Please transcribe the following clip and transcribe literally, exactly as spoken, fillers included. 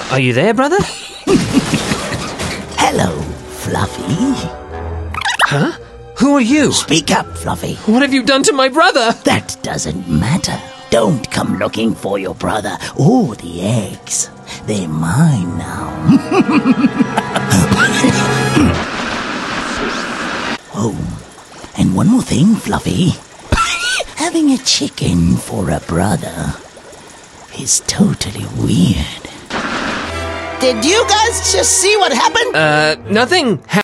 Are you there, brother? Hello, Fluffy. Huh? Who are you? Speak up, Fluffy. What have you done to my brother? That doesn't matter. Don't come looking for your brother or the eggs. They're mine now. Oh, and one more thing, Fluffy. Having a chicken for a brother is totally weird. Did you guys just see what happened? Uh, nothing